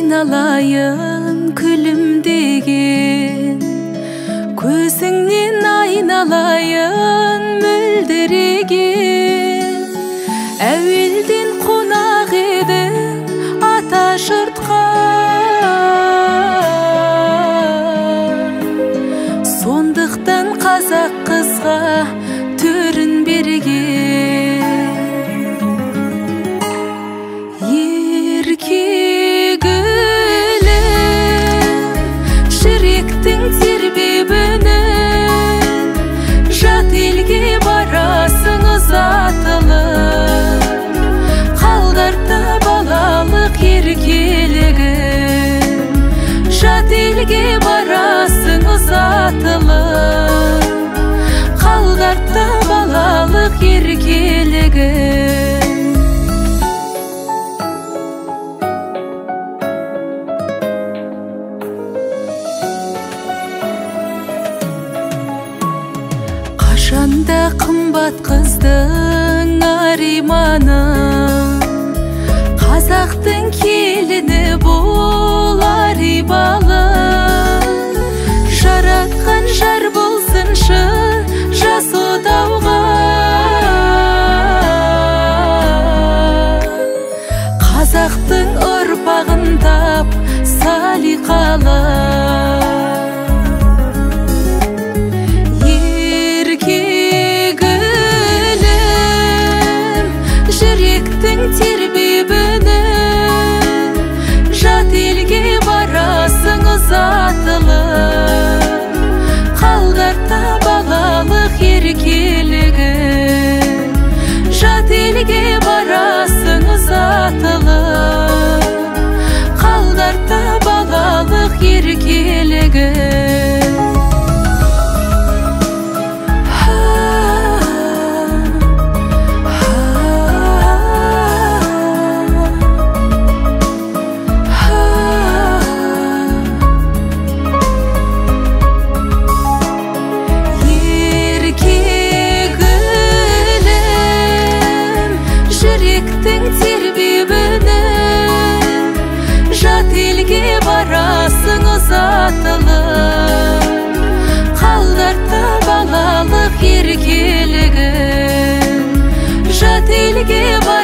айналайын күлімдеген, көзіңнен айналайын мөлдіреген. Әуелден қонақ едің ата жұртқа, сондықтан қазақ қызға төрін берген. Жүректің тербебінен жат елге барасың ұзатылып, қалдырды балалық еркелігін. Жат елге барасың ұзатылып, қалдырды балалық еркелігін. Қашанда қымбат қыздың ариманы, қазақтың келіні болар ибалы. Жаратқан жар болсыншы жас отауға, қазақтың ұрпағын тап салиқалы. Жүректің тербебінен жат елге барасың ұзатылып, қалдырды балалық еркелігін. Жат елге барасың ұзатылып, қалдырды балалық еркелігін. Жүректің тербебінен жат елге барасың ұзатылып, қалдырды балалық еркелігін. Жат елге